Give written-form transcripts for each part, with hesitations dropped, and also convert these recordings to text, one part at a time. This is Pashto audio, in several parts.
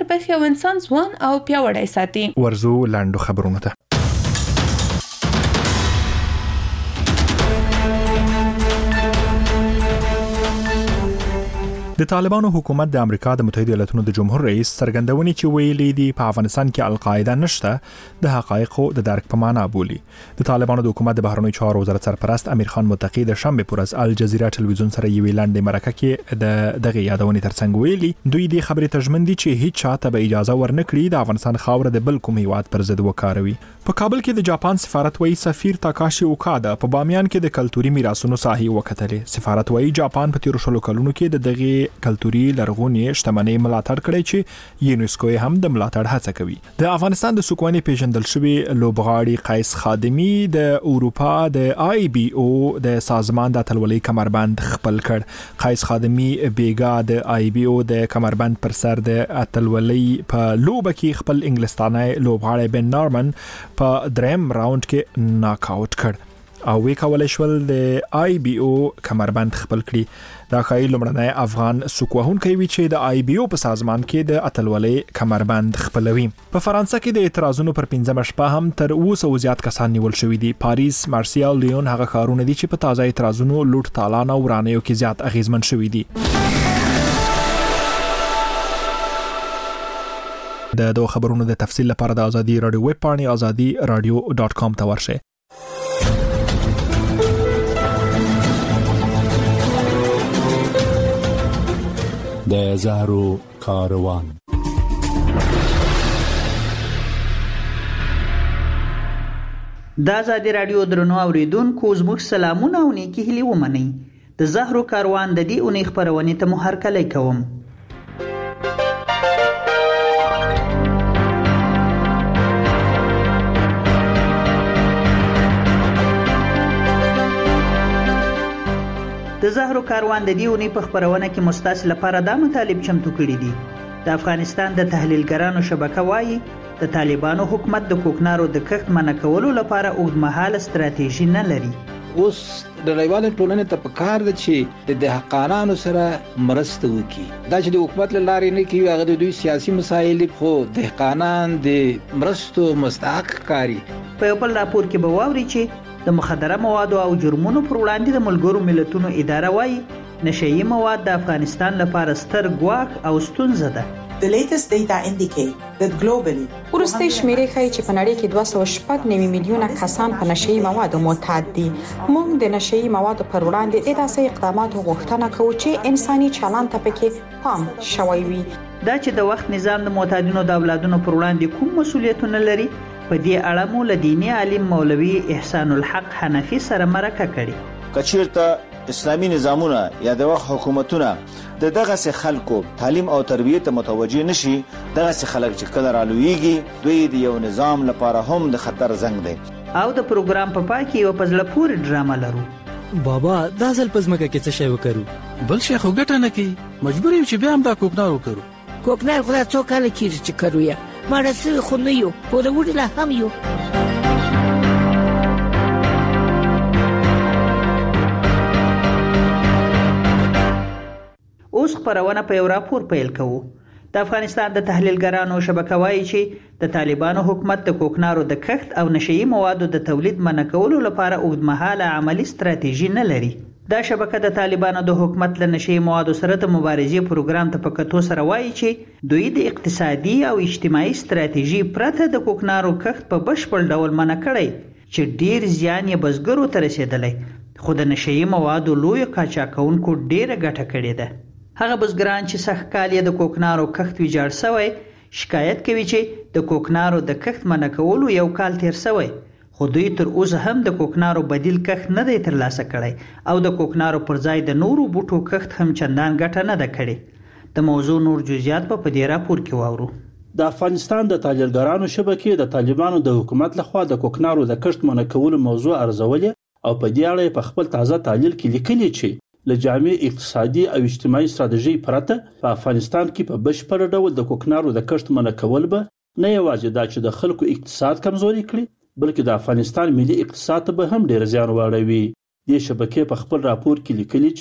برخه او انسان ځوان او پیاوړی ساتي. ورزو لاندو خبرونه ته. د طالبانو حکومت د امریکا د متحده ایالاتونو د جمهور رئیس څرګندونې چې ویلي دي په افغانستان کې القاعده نشته د حقایقو د درک په معنا بولي. د طالبانو د حکومت د بهرنیو چارو وزارت سرپرست امیر خان متقی د شنبه پر ورځ الجزیره ټلویزیون سره یوې لاندې مرکه کې دغه یادونې ترڅنګ ویلي دوی د خبرې ترجمن دي چې هیڅ چاته به اجازه ورنکړي د افغانستان خاور د بل کوم هیواد پر ضد وکاروي. په کابل کې د جاپان سفارت وایي سفیر تاکاشي اوکادا په بامیان کې د کلتوري میراثونو ساحې وکتلې. سفارت وایي جاپان په 13 کلونو کې دغه کلتوري لرغونی شتمنۍ ملاتړ کړی چې یونیسکو هم د ملاتړ هڅه کوي. د افغانستان د سوکواني پیژندل شوی لوبغاړي قیس خادمی د اروپا د آی بی او د سازمان د اتلولۍ کمربند خپل کړ. قیس خادمی بیګا د آی بی او د کمربند پر سر د اتلولۍ په لوبه کې خپل انګلستاني لوبغاړي بن نارمن په دریم راوند کې ناک آوټ کړ او وی کولای شول د آی بی او کمربند خپل کړي. دا خای لمړنی افغان سوکوهونکی وی چې د آی بی او په سازمان کې د اتلولۍ کمربند خپلوي. په فرانسه کې د اعتراضونو پر 15 شپه هم تر 200 زیات کسان نیول شوي دي. پاریس، مارسیال، لیون هغه ښارونه دي چې په تازه اعتراضونو لوټ تالان او ورانیو کې زیات اغیزمن شوي دي. د دوه خبرونو د تفصیل لپاره د ازادي رادیو ویب پاڼې azadi-radio.com ته ورشئ. د زهرو کاروان. د ازادي رادیو درنو اوریدونکو زموږ سلامونه او نیکی هیلې ومنئ. د زهرو کاروان د دې اونۍ خپرونې ته مو هرکلی کوم. د زهرو کاروان د دې اونۍ په خپرونه کې مستاس لپاره دا مطالب چمتو کړي دي. د افغانستان د تحلیلګرانو شبکه وایي د طالبانو حکومت د کوکنارو د کښت منع کولو لپاره اوږدمهاله ستراتیژي نه لري. اوس د نړیوالې ټولنې ته پکار ده چې د دهقانانو سره مرسته وکړي. دا چې د حکومت له لارې نه کوي هغه د دوی سیاسي مسایل خو دهقانان د مرستو مستحق ښکاري. په یو بل راپور کې به واوري چې د مخدره موادو او جرمونو پر وړاندې د ملګرو ملتونو اداره وایي نشئی مواد د افغانستان لپاره ستر ګواښ او ستونزه ده. The latest data indicate that globally ورسته شمیرې ښیي چې په نړۍ کې 209 میلیونه کسان په نشئی موادو معتاد دي. موږ د نشئی موادو پر وړاندې د داسې اقداماتو غوښتنه کوو چې انساني چلند ته پکې پام شوی وي. دا چې د وخت نظام د معتادینو د اولادونو پر وړاندې کوم مسؤلیتونه لري په دې اړه مو له دیني عالم مولوي احسان الحق حنفي سره مرکه کړې. کچیرته اسلامي نظامونه یا د وخت حکومتونه د دغه سه خلکو تعلیم او تربیت ته متوجه نشي، دغه سه خلک چې کله رالویږي دوی د یو نظام لپاره هم د خطر زنګ دی. او د پروګرام په پای کې یو پزله پورې ډرامه لرو. بابا دا ځل پزماکه کې څه شی وکړو؟ بل شي خو ګټه نه کوي، مجبور یو چې بیا هم دا کوکنار وکړو. کوکنار خو څو کال کېږي چې کړو یا مړه سوي خو نه یو، خو د وړي لا هم یو. اوس خبرونه په یو راپور پیل کوو. د افغانستان د تحلیلګرانو شبکه وایي چې د طالبانو حکومت د کوکنارو د کښت او نشئی موادو د تولید منع کولو لپاره اوږدمهاله عملی ستراتیژي نه لري. دا شبکه د طالبانو د حکومت له نشئی موادو سره د مبارزې پروګرام ته په کتو سره وایي چې دوی د اقتصادي او اجتماعي ستراتیژي پرته د کوکنارو کښت په بشپړ ډول منع کړی چې ډیر زیان یې بزګرو ته رسیدلی، خو د نشئی موادو لوی قاچاقونکو ډیره ګټه کړې ده. هغه بزګران چې سخت کال یې د کوکنارو کښت ویجاړ شوی شکایت کوي چې د کوکنارو د کښت منع کولو یو کال تیر شوی، خو دوی تر اوسه هم د کوکنارو بدیل کښت نه دی ترلاسه کړی او د کوکنارو پر ځای د نورو بوټو کښت هم چندان ګټه نه ده کړې. د موضوع نور جزئیات په دې راپور کې واورو. د افغانستان د تحلیلګرانو شبکې د طالبانو د حکومت لخوا د کوکنارو د کښت منع کولو موضوع ارزولې او په دې اړه په خپل تازه تحلیل کې لیکلي چې له جامع اقتصادي او اجتماعي ستراتیژي پرته په افغانستان کې په بشپړ ډول د کوکنارو د کښت منع کول به نه یوازې دا چې د خلکو اقتصاد کمزوري کړي بلکې د افغانستان ملي اقتصاد ته به هم ډیر زیان واړوي. دې شبکې په خپل راپور کې لیکلي چې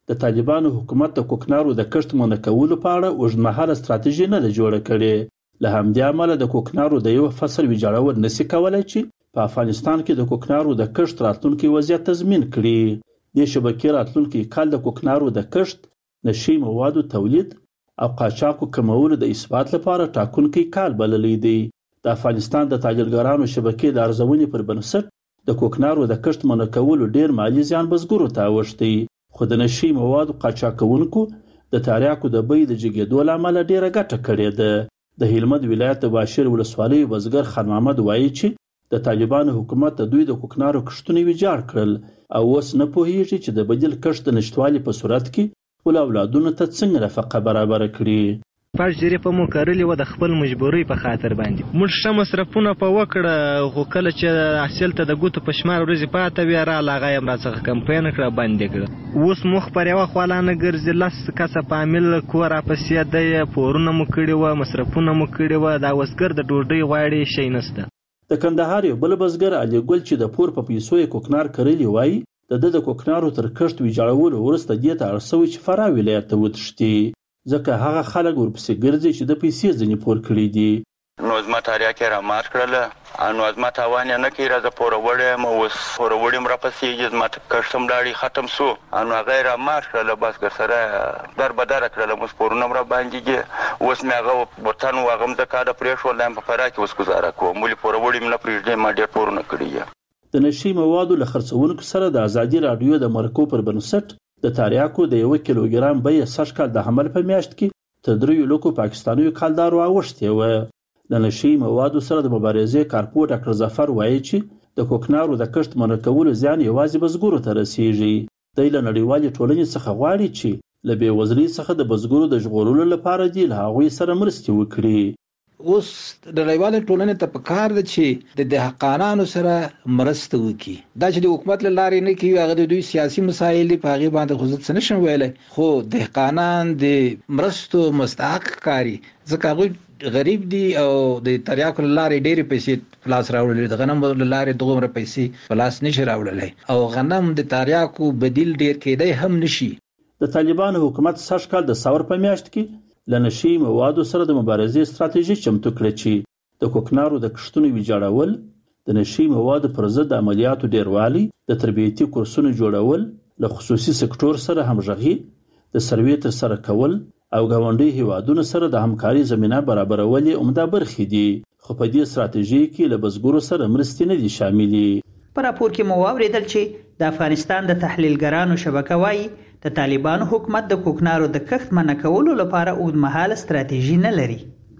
د طالبانو حکومت د کوکنارو د کښت منع کولو په اړه اوږدمهاله ستراتیژي نه ده جوړه کړې. له همدې امله د کوکنارو د یو فصل ویجاړول نشي کولای چې په افغانستان کې د کوکنارو د کښت راتلونکي وضعیت تضمین کړي. د شبکې راتلونکي کال د کوکنارو د کښت، نشي موادو تولید او قاچاقو کمولو د اثبات لپاره ټاکونکی کال بللی دی. د افغانستان د تاجرګرانو شبکې د ارزونې پر بنسټ د کوکنارو د کښت منع کولو ډیر مالی زیان بزګرو ته اوښتی، خو د نشي موادو قاچاقونکو د تریاکو د بیې د جګېدو له امله ډیره ګټه کړې ده. د هلمند ولایت د باشیر ولسوالۍ بزګر خان محمد وایي چې د طالبانو حکومت د دوی د کوکنارو کښتونه ویجاړ کړل او اوس نه پوهیږي چې د بدیل کښت د نشتوالي په صورت کې خپل اولادونو ته څنګه نفقه برابر کړي. پاش جریپه مو کرلې و د خپل مجبورۍ په خاطر باندې موږ ښه مصرفونه په وکړه، خو کله چې حاصل ته د ګوتو په شمار ورځې پاته وې راله هغه یې راڅخه کمپاین کړه، بندې کړه. اوس موږ پر یوه خوا لا نه ګرځي، 10 کسه په عامل کور راپسې دی، پورونه مو کړي وه، مصرفونه مو کړي وه، دا وسګر د ډوډۍ غواړي شی نشته. د کندهار یو بل بزګر علي ګل چې د پور په پیسو یې کوکنار کرلی وایي د کوکنارو تر کښت ویجاړولو وروسته دې ته اړ شوی چې فراه ولایت ته وتښتي، ځکه هغه خلک ورپسې ګرځي چې د پیسې ځینې پور کړي دي. نو زما تاریاک یې رامات کړله، نو زما تاوان یې نه کوي، راځه پوروړی یم، اوس پوروړي م راپسېږي، زما کښت هم لاړې ختم سو، نو هغه یې رامات کړله، بس ګرسره در بدره کړله، اوس پورونه م راباندې، اوس مې هغه وطن و هغه م د کاله پرېښول، دا یم په فراه کې اوس ګزاره کوم، ولې پوروړي م نه پرېږدي، ما ډېر پورونه کړي. د نشي موادو له خرڅونکو سره د ازادي راډیو د مرکو پر بنسټ د تریاکو د 1 کیلوګرام بیه سږ کال د حمل په میاشت کې تر 3 لکو پاکستانیو کالدارو اوښتې وه. د نشي موادو سره د مبارزې کارپو ډاکټر ظفر وایي چې د کوکنارو د کښت منع کولو زیان یوازې بزګرو ته رسیږي. دی له نړیوالې ټولنې څخه غواړي چې له بېوزلۍ څخه د بزګرو د ژغورلو لپاره دې له هغوی سره مرستې وکړي. اوس د نړیوالې ټولنې ته پکار ده چې د دهقانانو سره مرسته وکړي. دا چې د حکومت له لارې نه کوي، هغه د دوی سیاسي مسایل دي، په هغې باندې خو زه څه نشم ویلی، خو دهقانان د مرستو مستحق ښکاري، ځکه هغوی غریب دي او د تریاکو له لارې ډېرې پیسې په لاس راوړلې، د غنمو له لارې دغومره پیسې په لاس نشي راوړلی، او غنم د تریاکو بدیل ډېر کېدی هم نشي. د طالبانو حکومت سږ کال د ساور په میاشت کې له نشي موادو سره د مبارزې ستراتیژي چمتو کړه چې د کوکنارو د کښتونو ویجاړول، د نشي موادو پر ضد د عملیاتو ډیروالی، د تربیتي کورسونو جوړول، له خصوصي سکتور سره همغږي، د سروې ترسره کول او ګاونډي هیوادونو سره د همکاري زمینه برابرول یې عمده برخې دي، خو په دې ستراتیژي کې له بزګرو سره مرستې نه دي شاملې. په راپور کې مو واورېدل چې د افغانستان د تحلیلګرانو شبکه وایي د طالبانو حکومت د کوکنارو د کښت منع کولو لپاره اوږدمهاله ستراتیژي نه لري.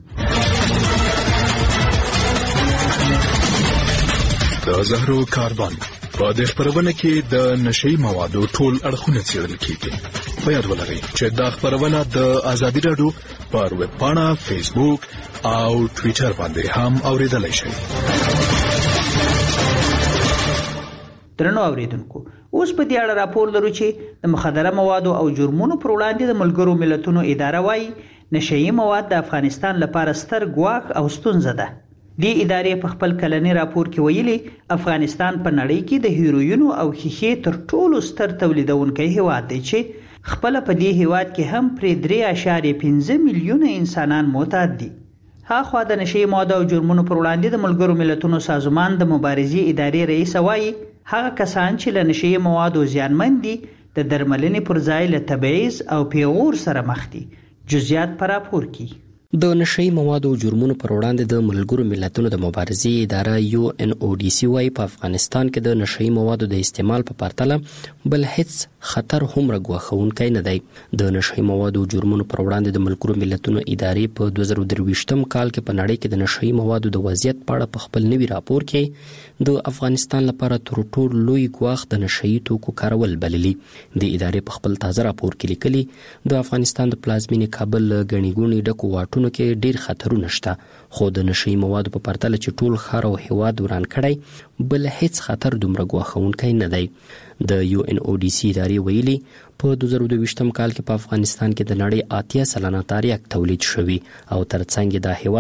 د زهرو کاروان په دې خپرونه کې د نشي موادو ټول اړخونه څېړل کیږي. په یاد ولرئ چې دا خپرونه د ازادي راډیو پر ویب پاڼه، فیسبوک او ټویټر باندې هم اوریدلای شئ. درنو اوریدونکو، اوس په دې اړه راپور لرو چې د مخدره موادو او جرمونو پر وړاندې د ملګرو ملتونو اداره وایي نشئی مواد د افغانستان لپاره ستر ګواښ او ستونزه ده. دې ادارې په خپل کلني راپور کې ویلي افغانستان په نړۍ کې د هیروینو او ښیښې تر ټولو ستر تولیدونکی هیواد دی چې خپل په دې هیواد کې هم پرې 3.5 میلیونه انسانان معتاد دي. هاخوا د نشئی موادو او جرمونو پر وړاندې د ملګرو ملتونو سازمان د مبارزې ادارې رئیس وایي هغه کسان چې له نشئی موادو زیانمن دي د درملنې پر ځای له تبعیض او پیغور سره مخ دي. جزئیات په راپور کې. د نشئی موادو او جرمونو پر وړاندې د ملګرو ملتونو د مبارزې اداره UNODC وايي په افغانستان کې د نشئی موادو د استعمال په پرتله بل هیڅ خطر هم راګواښونکی نه دی. د نشئی موادو او جرمونو پر وړاندې د ملګرو ملتونو ادارې په 2023م کال کې په نړۍ کې د نشئی موادو د وضعیت په اړه په خپل نوي راپور کې د افغانستان لپاره تر ټولو لوی ګواښ د نشئی توکو کارول بللي. د ادارې په خپل تازه راپور کې لیکلي د افغانستان د پلازمینې کابل غني ګوني ډکو واټونو کې ډیر خطرونه شته، خو د نشئی موادو په پرتله چې ټول ښار او هیواد وران کړی بل هیڅ خطر دومره ګواښونکی نه دی. د UNODC ادارې ویلي په 2022م کال کې په افغانستان کې د نړۍ 80 سلنه تریاک تولید شوی او ترڅنګ دا هیواد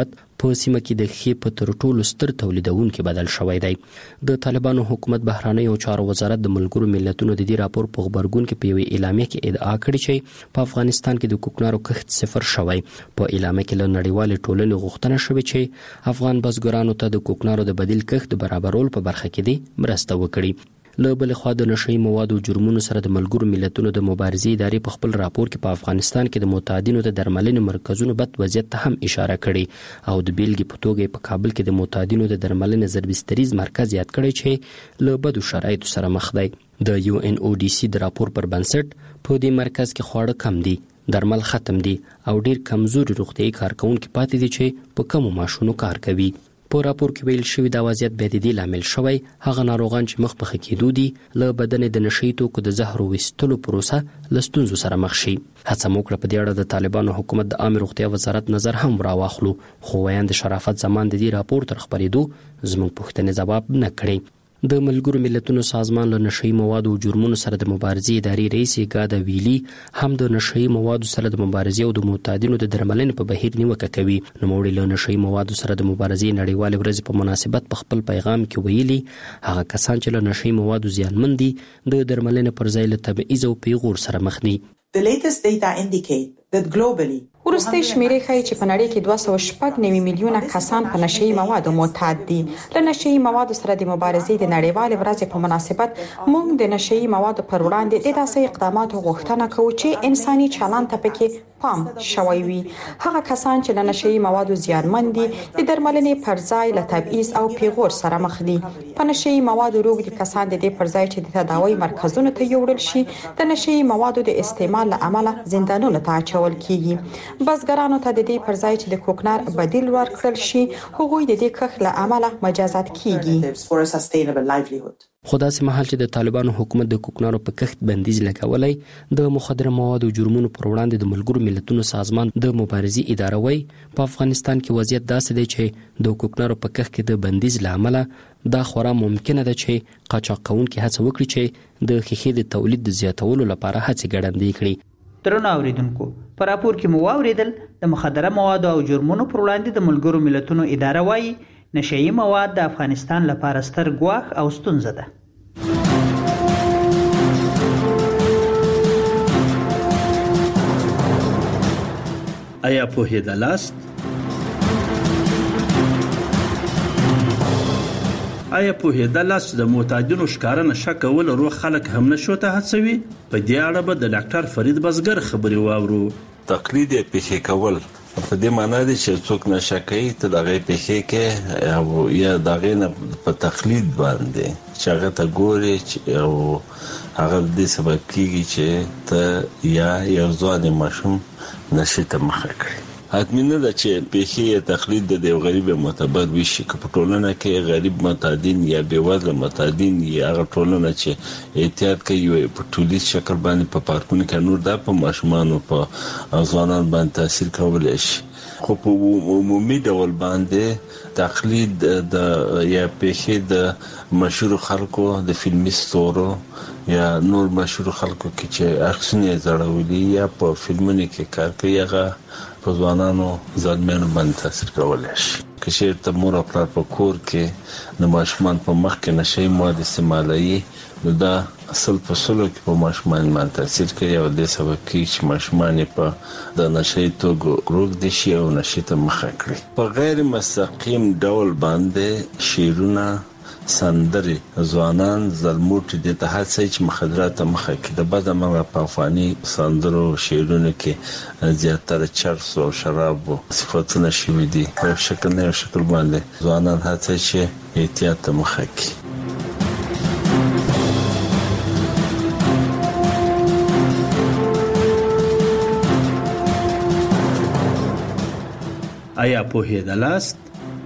په سیمه کې د ښې په تر ټولو ستر تولیدونکي بدل شوی دی. د طالبانو حکومت بهرنیو چارو وزارت د ملګرو ملتونو د دې راپور په غبرګون کې په یوې اعلامیه کې ادعا کړې چې په افغانستان کې د کوکنارو کښت صفر شوی. په اعلامیه کې له نړیوالې ټولنې غوښتنه شوې چې افغان بزګرانو ته د کوکنارو د بدیل کښت برابرولو په برخه کې دی مرسته وکړي. له بلې خوا د نشهیي موادو جرمونو سره د ملګرو ملتونو د مبارزې ادارې په خپل راپور کې په افغانستان کې د معتادینو د درملنې مرکزونو بد وضعیت ته هم اشاره کړې او د بیلګې په توګه په کابل کې د معتادینو د درملنې ضربستریز مرکز یاد کړی چې له بدو شرایطو سره مخ دی. د UNODC د راپور پر بنسټ په دې مرکز کې خواړه کم دي، درمل ختم دي او ډیر کمزوري روغتیايي کارکونکي پاتې دي چې په کمو معاشونو کار کوي. په راپور کې ویل شوی دا وضعیت بیا د دې لامل شوی هغه ناروغان چې مخ په ښه کېدو دي له بدن د نشهیي توکو د زهرو ویستلو پروسه له ستونزو سره مخ شي. هڅه مو کړه په دې اړه د طالبانو حکومت د عامه روغتیا وزارت نظر هم راواخلو، خو ویاند شرافت زمان د دې راپور تر خپرېدو زموږ پوښتنې ځواب نه کړې. د ملګرو ملتونو سازمان له نشهیي موادو او جرمونو سره د مبارزې ادارې رئیس ګادا ویلي هم د نشهیي موادو سره د مبارزې او د معتادینو د درملنې په بهیر نیوکه کوي. نوموړي له نشهیي موادو سره د مبارزې نړیوالې ورځې په مناسبت په خپل پیغام کې ویلي هغه کسان چې له نشهیي موادو زیانمن دي د درملنې پر ځای له تبعیض او پیغور سره مخ دي. The latest data indicate that globally وروستي شمیرې ښیي چې په نړۍ کې 296 میلیونه کسان په نشهیي موادو معتاد دي. له نشهیي موادو سره د مبارزې د نړیوالې ورځې په مناسبت موږ د نشهیي موادو پر وړاندې د داسې اقداماتو غوښتنه کوو چې انساني چلند ته پکې پام شوی وي. هغه کسان چې له نشهیي موادو زیانمن دي د درملنې پر ځای له تبعیض او پیغور سره مخ دي. په نشهیي موادو روږدي کسان د دې پر ځای چې د تداوی مرکزونو ته یوړل شي د نشهیي موادو د استعمال له امله زندانونو ته اچول کیږي. بزګرانو ته د دې پر ځای چې د کوکنار بدیل ورکړل شي هغوی د دې کښت له امله مجازات کیږي. خو داسې مهال چې د طالبانو حکومت د کوکنارو په کښت بندیز لګولی د مخدره موادو جرمونو پر وړاندې د ملګرو ملتونو سازمان د مبارزې اداره وایي په افغانستان کې وضعیت داسې دی چې د کوکنارو په کښت کې د بندیز له امله دا خورا ممکنه ده چې قاچاق کوونکي هڅه وکړي چې د ښیښې د تولید د زیاتولو لپاره هڅې ګړندۍ کړي. درنو اوریدونکو، په راپور کې مو واوریدل د مخدره موادو او جرمونو پر وړاندې د ملګرو ملتونو اداره وایي نشهیي مواد د افغانستان لپاره ستر ګواښ او ستونزه ده. آیا پوهېدلاست؟ آیا پوهېدلاست چې د معتادینو ښکاره نشه کول روغ خلک هم نشو ته هڅوي؟ په دې اړه به د ډاکټر فرید بزګر خبرې واورو. تقلید یې پیښې کول په دې معنی دی چې څوک نشه کوي ته دغه پیښې کې او یا دغه نه په تقلید باندې چې هغه ته ګوري او هغه دې سبب کیږي چې ته یا یو ځوان ماشوم نشه ته مخه کړي. حتمی نه ده چې پیښې تقلید د یو غریب معتبر وشي که په ټولنه کې غریب معتادین یا بیوزله معتادین یا هغه ټولنه چې احتیاط کوي په ټولیز شکل باندې په پارکونو کې نور د په ماشومان او په ځوانان باندې تاثیر کولی شي. خو په عمومي ډول باندې تقلید د یا پیښې د مشهور خلکو د فلمي ستورو یا نور مشهور خلکو کې چې اکسونه زړولي یا په فلمونو کې کار کوي هغه په ځوانانو ځانمنو باندې تاثیر کولی شي. که چېرته مور او پلار په کور کې د ماشومان په مخ کې نشهیي مواد استعمالوي نو دا اصل په سلو کې په ماشومان باندې تاثیر کوي او دې سبب کېږي چې ماشومان په د نشهیي توکو روږدي شي او نشې ته مخه کړي. په غیر مستقیم ډول باندې شعرونه سندرې ځوانان زلموټي د ته هڅه چې مخدرات ته مخه کړي. د بعد امر په افغاني سندرو شعرونو کې زیاتره چرس او شراب صفاتونه شوي دي. په شکل نه شکل باندې ځوانان هڅه چې احتیاط ته مخه کړي. آیا پوهېدلاست؟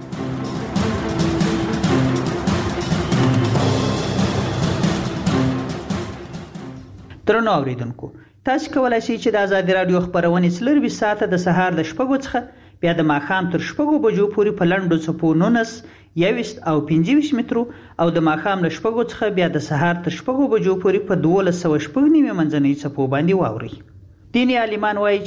درنو اوریدونکو، تاسو کولای شئ چې د آزادي رادیو خبرونه 24 ساعته د سهار د 6 څخه بیا د ماښام تر 6 بجو پورې په لنډو څپو 19 21 او 25 مترو او د ماښام له 6 څخه بیا د سهار تر 6 بجو پورې په 1290 منځنۍ څپو باندې واوري. دیني عالمان وایي چې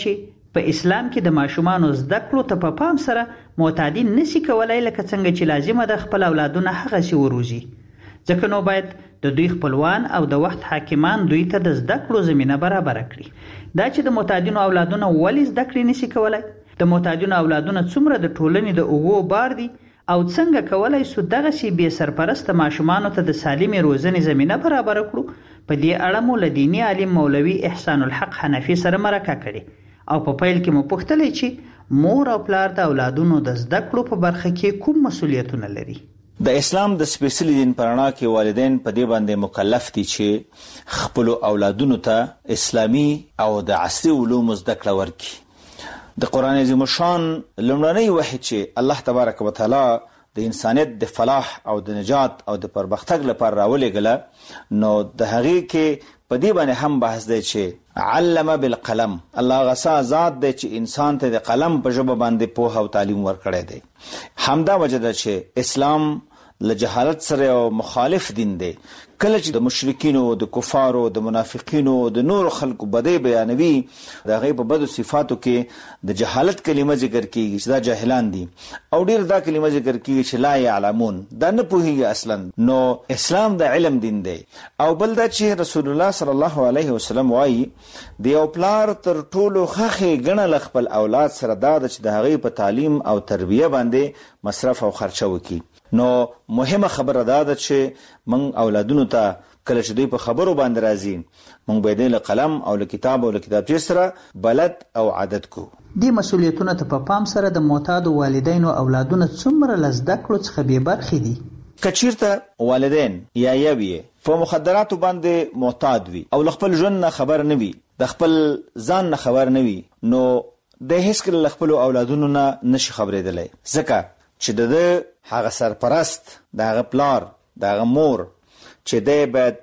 په اسلام کې د ماشومانو زده کړو ته په پام سره معتادین نشي کولای لکه څنګه چې لازمه ده خپل اولادونه هغسې وروزي، ځکه نو باید د دوی خپلوان او د وخت حاکمان دوی ته د زده کړو زمینه برابره کړي. دا چې د معتادینو اولادونه ولې زده کړې نشي کولای، د معتادینو اولادونه څومره د ټولنې د اوږو بار دي او څنګه کولای سو دغسې بې سرپرسته ماشومانو ته د سالمې روزنې زمینه برابره کړو، په دې اړه مو له دیني عالم مولوي احسان الحق حنفي سره مرکه کړې او په پیل کې مو پوښتلی چې مور او پلار د اولادونو د زده کړو په برخه کې کوم مسؤلیتونه لري. د اسلام د سپیڅلي دین په رڼا کې والدین په دې باندې مکلف دي چې خپل اولادونو ته اسلامي او د عصري علومو زده کړه ورکړي. د قرآن عظیم الشان لومړنی وحی چې الله تبارک وتعالی د انسانیت د فلاح او د نجات او د پرمختګ لپاره راولېږله، نو د هغې کې په دې باندې هم بحث دی چې علم بالقلم، الله غسا ذات دی چې انسان ته د قلم په ژبه باندې پوهه او تعلیم ورکړی دی. همدا وجه ده چې اسلام له جهالت سره او مخالف دین دی. کله چې د مشرکینو، د کفارو، د منافقینو، د نور خلکو بدی بیانوي، د هغې په بدو صفاتو کې د جهالت کلمه ذکر کیږي چې دا جاهلان دي، او ډیر دا کلمه ذکر کیږي چې لا یعلمون، دا نه پوهیږي اصلا. نو اسلام د علم دین دی. او بل دا چې رسول الله صلی الله علیه وسلم وایي د یو پلار تر ټولو ښه ګڼل خپل اولاد سره دا ده چې د هغې په تعلیم او تربیه باندې مصرف او خرچه وکړي. نو مهمه خبره دا ده چې من اولادونو ته کله چې دوی په خبرو باندې راځي، موږ باید له قلم او له کتاب او له کتابچې سره بلد او عادت کو. دې مسؤلیتونه ته په پام سره د معتادو والدینو اولادونه څومره له زده کړو څخه بې برخې دي. که چیرته والدین یا یوی په مخدراتو باندې معتاد وي او له خپل ژوند نه خبر نه وي، د خپل ځان نه خبر نه وي، نو د هیڅکله له خپلو اولادونو نه نشي خبرېدلی، ځکه چې د هغه سرپرست، د هغه پلار، د هغه مور چې دی باید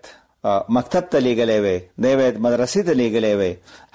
مکتب ته لیږلی وی، دی باید مدرسې ته لیږلی وی،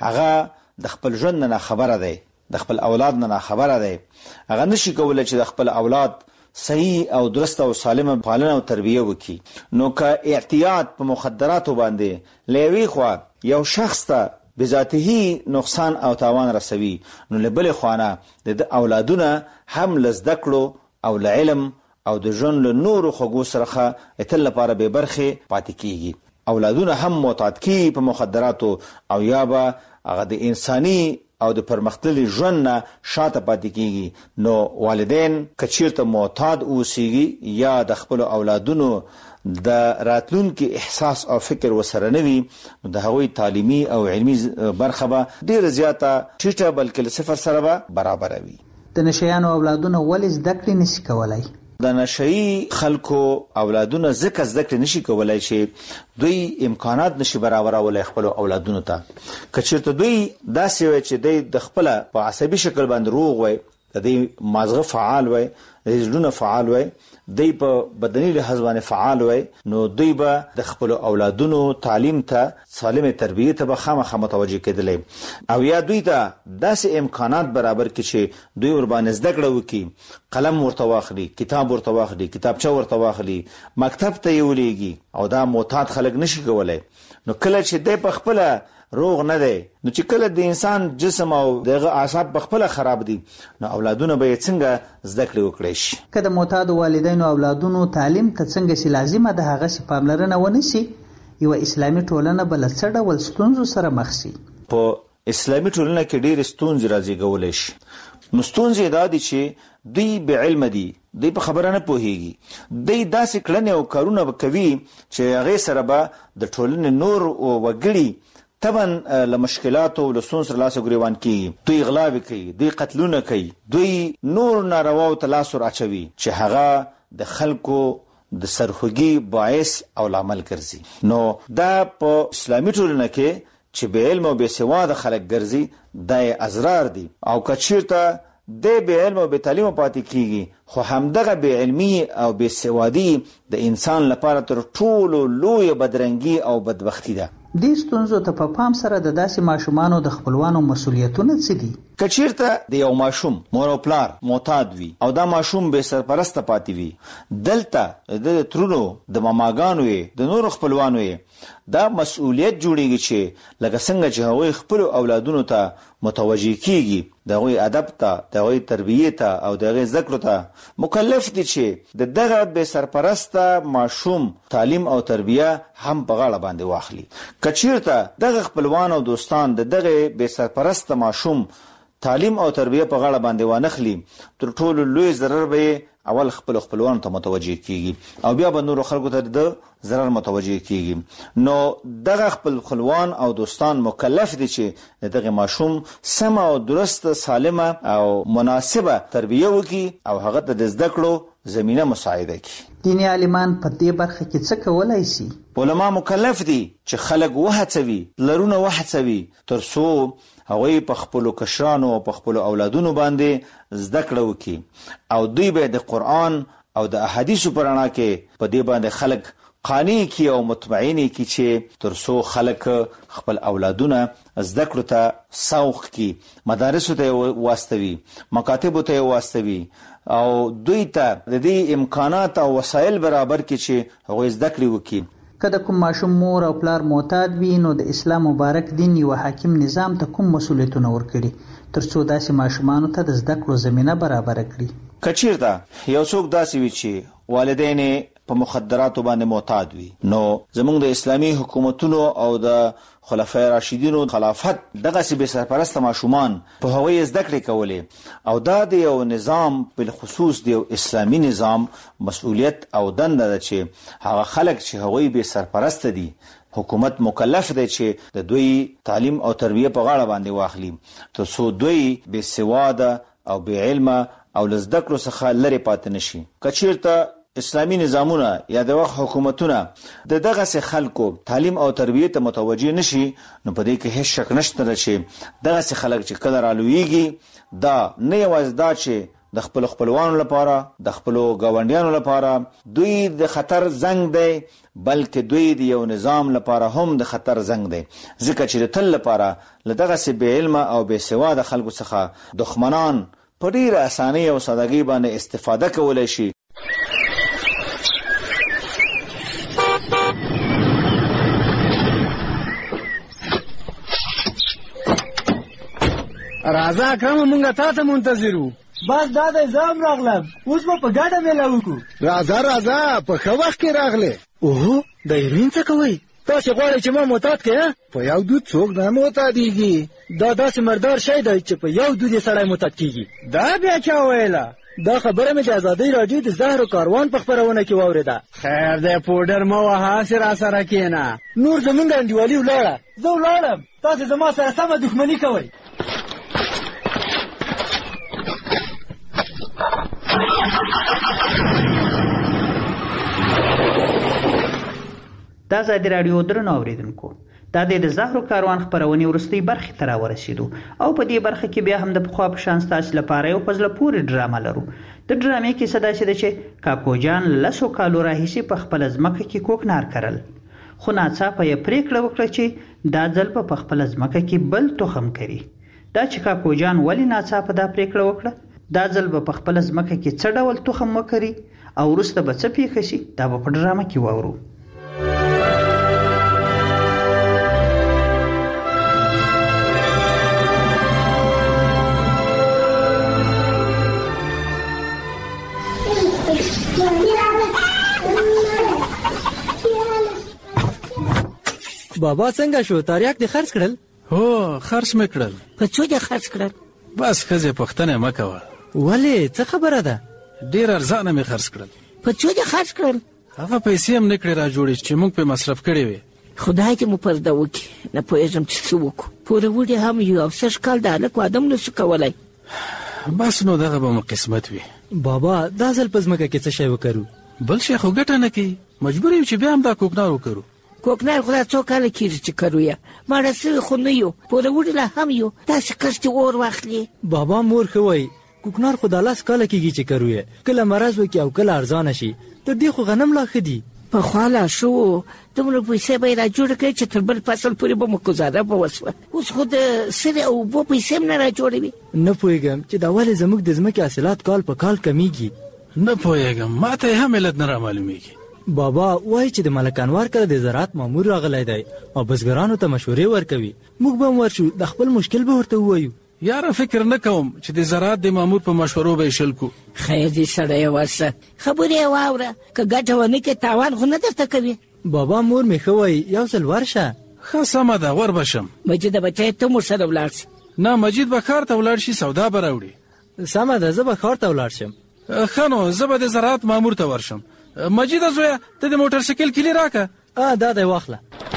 هغه د خپل ژوند نه خبره دی، د خپل اولاد نه خبره دی. هغه نشي کولی چې د خپل اولاد صحیح او درست او سالمه پالنه او تربیه وکړي. نو که اعتیاد په مخدراتو باندې له یوې خوا یو شخص ته بذاته نقصان او تاوان رسوي، نو له بلې خوانه د اولادونه هم له زده کړو او له علم او د ژوند له نورو خوږو سره تل لپاره بې برخې پاتې کیږي. اولادونه هم معتاد کیږي په مخدراتو، او یا به هغه د انساني او د پرمختللي ژوند نه شاته پاتې کیږي. نو والدین که چیرته معتاد اوسیږي یا د خپلو اولادونو د راتلونکي احساس او فکر وسره نه وي، نو د هغوی تعلیمي او علمي برخه به ډېره زیاته ټیټه بلکې له صفر سره به برابره وي. د نشیانو اولادونه ولې زده کړې نشي کولای؟ د نشئی خلکو اولادونه ځکه زده کړې نشي کولای چې دوی امکانات نشي برابرولی خپلو اولادونو ته. که چېرته دوی داسې وی چې دوی د خپله په عصبي شکل باندې روغ وی، د دوی مازغه فعال وی، د دوی زړونه فعال وی، دوی په بدني لحاظ باندې فعال وی، نو دوی به د خپلو اولادونو تعلیم ته، سالمې تربیې ته به خامخا متوجه کېدلی، او یا دوی ته داسې امکانات برابر کړي چې دوی ورباندې زده کړه وکړي، قلم ورته واخلي، کتاب ورته واخلي، کتابچه ورته واخلي، مکتب ته یې ولیږي. او دا معتاد خلک نشي کولی. نو کله چې دی په خپله روغ نه دی، نو چې کله د انسان جسم او دغه اعصاب په خپله خراب دي، نو اولادونه به یې څنګه زده کړې وکړی شي. که د معتادو والدینو اولادونو تعلیم ته څنګه چې لازمه ده هغسې پاملرنه ونه شي، یوه اسلامي ټولنه به له څه ډول ستونزو سره مخ شي؟ په اسلامي ټولنه کې ډېرې ستونزې رازېږولی شي. نو ستونزې دا دي چې دوی بې علمه دي، دوی په خبره نه پوهیږي، دوی داسې کړنې او کارونه به کوي چې هغې سره به د ټولنې نور وګړي طبعا له مشکلاتو له ستونزو سره لاس ګریوان کیږي. دوی غلاوې کوي، دوی قتلونه کوي، دوی نور نارواو ته لاس ور اچوي چې هغه د خلکو د سرخوږي باعث او لامل ګرځي. نو دا په اسلامي ټولنه کې چې بې علم او بې سواده خلک ګرځي، دا یې ازرار دي. او که چیرته د بې علم او بې تعلیمه پاتې کیږي، خو همدغه بې علمي او بې سوادي د انسان لپاره تر ټولو لویه بدرنګي او بدبختي ده. دې ستونزو ته په پام سره د داسې ماشومانو د خپلوانو مسؤلیتونه څه دي؟ که چیرته د یو ماشوم مور او پلار معتاد وي او دا ماشوم بې سرپرسته پاتې وي، دلته د ترونو، د ماماګانو یې، د نورو خپلوانو یې دا مسؤلیت جوړیږي چې لکه څنګه چې هغوی خپلو اولادونو ته متوجي کیږي دغه ادب ته دغه تربیه ته او دغه ذکر ته مکلف دي چې دغه به سرپرسته ماشوم تعلیم او تربیه هم په غاړه باندې واخلي. کچیرته دغه خپلوان او دوستان دغه به سرپرسته ماشوم تعلیم او تربیه په غاړه باندې وانخلي تر ټولو لوی ضرر به اول خپلوان ته متوجي کیږي او بیا به نور خلکو ته د ضرر متوجي کیږي. نو دغه خپلوان او دوستان مکلف دي چې دغه ماشوم سم او درست سالمه او مناسبه تربیه وکړي او هغه ته د زده کړو زمينه مساعده کړي. دیني عالمان په دې برخه کې څه کولای شي؟ علما مکلف دي چې خلک وهڅوي لرونه وهڅوي ترڅو هغوی په خپل کشرانو او په خپل اولادونو باندې زده کړه وکړي او دوی به د قرآن او د احادیثو په رڼا کې په دې باندې خلک قانع کی او مطمئن کی چې ترڅو خلک خپل اولادونه زده کړو ته سوق کی مدارسو ته واستوي مکاتب ته واستوي او دوی ته د دې امکانات او وسایل برابر کی چې هغوی زده کړي وکړي. کله کوم ماشوم مور او پلار معتاد وي نو د اسلام مبارک دین یو حاکم نظام ته کوم مسؤلیتونه ورکړي ترڅو داسې ماشومان ته د زده کړو زمينه برابر کړي؟ کچیرته یو څوک داسې وي چې والدین په مخدراتو باندې معتاد وي نو زموږ د اسلامي حکومتونو او د خلفای راشدینو خلافت دغه به سرپرست ماشومان په هوی زده کړې کولې او دا د یو نظام په خصوص د اسلامي نظام مسؤلیت او دنده ده چې هغه خلک چې هغوی به سرپرست دي حکومت مکلف دی چې د دوی تعلیم او تربیه په غاړه باندې واخلي ترڅو دوی به سواده او به علم او لزده کړو څخه لري پاتې نشي. کچیرته اسلامی نظامونه یا د وخت حکومتونه د دغه سه خلکو تعلیم او تربیه ته متوجي نشي نو په دې کې هیڅ شک نشته چې دغه سه خلک چې کله رالويږي دا نه یوازې دا چې د خپل خپلوانو لپاره د خپل گاونډیانو لپاره دوی د خطر زنګ دی بلکې دوی د یو نظام لپاره هم د خطر زنګ دی ځکه چې تل لپاره لدغه سه به علم او به سواد خلکو څخه دښمنان په ډیره اسانۍ او سادهګۍ باندې استفاده کولای شي. راځه اکرم مونږه تاسو منتظرو بس دا د ځام راغلم اوس په ګډه مېله وکړو. راځه په ښه وخت کې راغله. اوه د ایرین څه کوي؟ تاسو غواړئ چې ما معتاد کړئ؟ په یو دود څوک نه معتادیږي. دا داسې مردار شی دی چې په یو دود یې سړی معتاد کیږي. دا بیا چا ویله؟ دا خبره مې د ازادۍ راډیو د زهرو کاروان په خپرونه کې واورېده. خیر دی پوډر مه وهه هسې راسره کښېنه. نور زموږ انډیوالي ولاړه زه ولاړم تاسو زما سره سمه دښمني کوئ. دا ازادي راډیو درنو اوریدونکو دا د زهرو کاروان خبرونه ورستي برخه تر ورسېدو او په دې برخه کې بیا هم د پخوا په شان ستاسو لپاره یو پزله پوری ډرامه لرو. د ډرامې کې صدا شي چې کاکو جان لسو کالو راهیسي په خپل ځمکه کې کوکنار کړل خو ناڅاپه یې پریکړه وکړه چې دا ځل په خپل ځمکه کې بل تخم کړي. دا چې کاکو جان ولی ناڅاپه دا پریکړه وکړه دا ځل په خپل ځمکه کې څه ډول تخم وکړي او وروسته به څه پیښ شي دا په ډرامه کې واورو. بابا څنګه شو تاریخ دې خرڅ کړل؟ هو خرڅ مې کړل. په څو دې خرڅ کړل؟ بس خزه پښتنه مکوه. ولې څه خبره ده؟ ډیر ارزانه مې خرڅ کړل. په څو دې خرڅ کړل؟ هغه پیسې هم نکړې را جوړې چې موږ په مصرف کړې وي. خدای دې مو پرده وکړي نه پوهېږم چې څه وکړو. پوره وړي هم یو 6 کال د هلک واده هم نشو کولی. بس نو دغه به مو قسمت وي. بابا دا ځل په ځمکه کې څه شی وکړو؟ بل شی خو ګټه نه کوي مجبور یو چې بیا هم دا کوکنار وکړو. کوکنار خو دا څو کاله کېږي چې کرو یې ماړه سوي خو نه یو پوره وړي لا هم یو داسې کښتې اور واخلي. بابا مور ښه وایي کوکنار خو دا 10 کاله کېږي چې کرو یې کله مرض وکړي او کله ارزانه شي تر دې خو غنم لا ښه دي. پخوا لا شو دومره پیسې به یې را جوړه کړې چې تر بل فصل پورې به مو ګزاره به وسوه. اوس خو د سرې او اوبو پیسې هم نه را جوړوي. نه پوهېږم چې دا ولې زموږ د ځمکې حاصلات کال په کال کمیږي. نه پوهېږم ما ته هم علت نه را معلومېږي. بابا وایي چې د ملک انوار کله د زراعت مامور راغلی دی او بزګرانو ته مشورې ورکوي. موږ به هم ورشو د خپل مشکل به ورته ووایو. یاره فکر نه کوم چې د زراعت د مامور په مشورو به شل کو. خیر دې سړی ورسه خبرې واوره که ګټه ونه کې تاوان خو نه درته کوي. بابا مور مې ښه وایي یو ځل ورشه. ښه سمه ده ور بشم. مجید بچی ته مور سره ولاړ شي. نه مجید به ښار ته ولاړ شي سودا به راوړي. سمه ده زه به ښار ته ولاړ شم. ښه نو زه به د زراعت مامور ته ورشم. مجیده زویه ته د موټر سایکل کیلي راکه. دا دی واخله.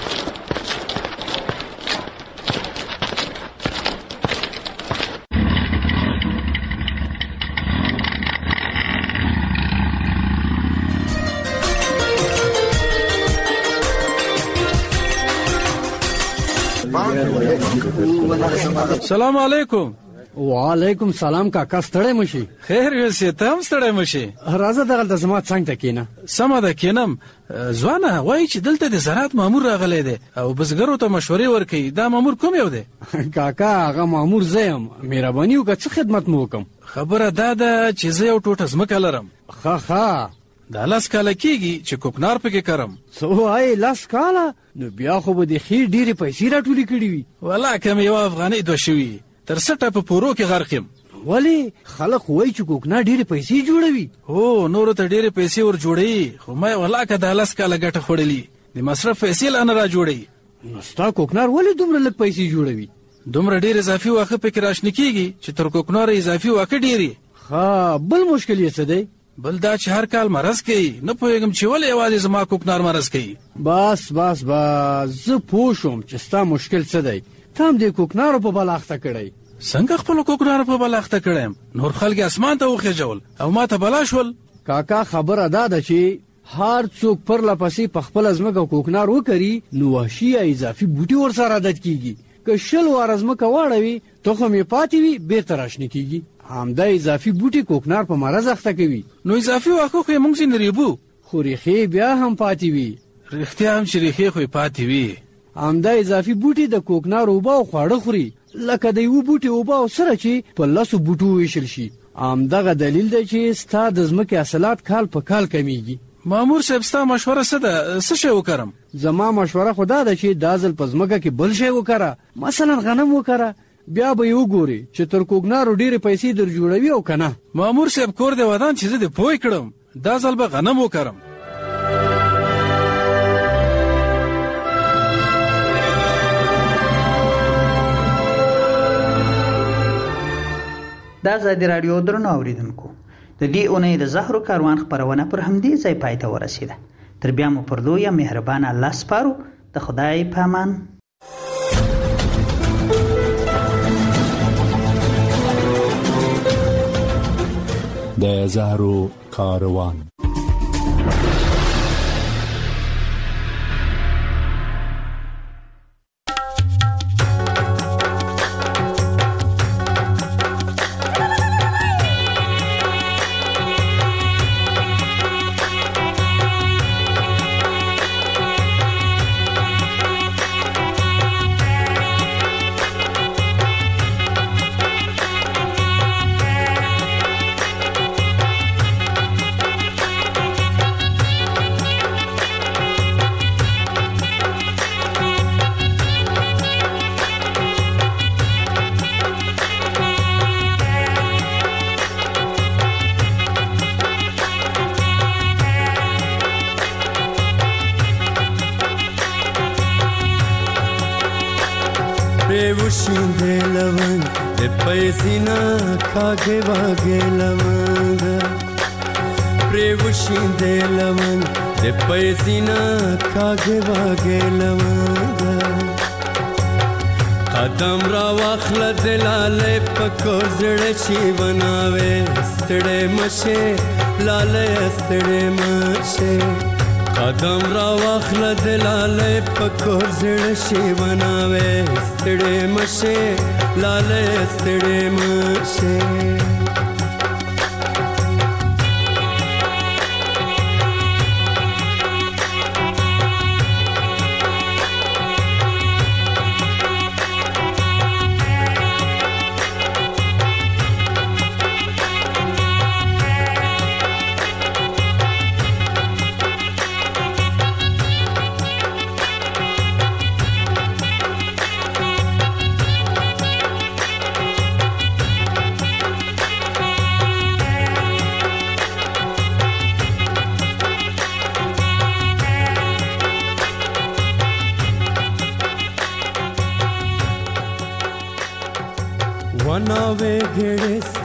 سلام علیکم. وعلیکم سلام کاکا ستړی مشي. خیر یوسې ته هم ستړی مشي. راځه دغلته زما څنګ ته کېنه. سمه ده کېنم. ځوانه وایي چې دلته د زراعت مامور راغلی دی او بزګرو ته مشورې ورکوي. دا مامور کوم یو دی؟ کاکا هغه مامور زه یم. مهرباني وکړه څه خدمت مو وکړم. خبره دا ده چې زه یو ټوټه ځمکه لرم. ښه دا 10 کاله کېږي چې کوکنار پکې کرم. څه وایې 10 کاله؟ نو بیا خو به د ښې ډېرې پیسې راټولې کړې وي. والله که مې یوه افغانۍ دوه شوي تر 60 په پورو کې غرق یم. ولې خلک وایي چې کوکنار ډېرې پیسې جوړوي. هو نورو ته ډېرې پیسې ور جوړوي خو ما والله که دا 10 کاله ګټه خوړلي د مصرف پیسې لا نه را جوړوي. نو ستا کوکنار ولې دومره لږ پیسې جوړوي؟ دومره ډېر اضافي واښه پکې راشنه کېږي چې تر کوکنار اضافي واښه ډېرې. بل مشکل یې څه دی؟ بل دا چې هر کال مرض کوي. نه پوهېږم چې ولې یوازې زما کوکنار مرض کوي. بس زه پوه شوم چې ستا مشکل څه دی. ته هم د کوکنارو په بل اخته کړی. څنګه خپلو کوکنارو په بل اخته کړی؟ نور خلک اسمان ته وخېژول او ما ته بلا شول. کاکا خبره دا ده چې هر څوک پرله پسې په خپله ځمکه کوکنار وکري نو وحشي یا اضافي بوټي ورسره عادت کېږي. که 10 واره ځمکه واړوي تخم یې پاتې وي بېرته راشنه کېږي. همدا اضافي بوټي کوکنار په مرض اخته کوي. نو اضافي واښه خو یې موږ ځینې ریبو خو ریښې بیا هم پاتې وي. رښتیا هم چې ریښې خو یې پاتې وي. همدا اضافي بوټي د کوکنار اوبه او خواړه خوري لکه د یو بوټي اوبه او سره چې په 10 بوټو ویشل شي. همدغه دلیل دی چې ستا د ځمکې حاصلات کال په کال کمیږي. مامور صاحب ستا مشوره څه ده؟ څه شی وکړم؟ زما مشوره خو دا ده چې دا ځل په ځمکه کې بل شی وکړه. مثلا غنم وکړه. بیا به یې وګوري چې تر کوکنارو ډېرې پیسې در جوړوي او که نه. مامور صاحب کور دې ودان چې زه دې پوه کړم. دا ځل به غنم وکړم. د ازادي راډیو درنو اوریدونکو د دې اونۍ د زهرو کاروان خپرونه پر همدې ځای پای ته ورسیده. تر بیا مو پر لویه مهربان الله سپارو. د خدای په امان. د زهرو کاروان. Prevushinde lavang de paisina kage vage lavang. Prevushinde lavang de paisina kage vage lavang. Qadam ra wakhla dilale pakor zde chivanawe stde mashe lale stde mashe. قدم را واخله دلاله پکور زړه شي وناوي ستړې مشه لاله ستړې مشه.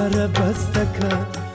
سره بستکه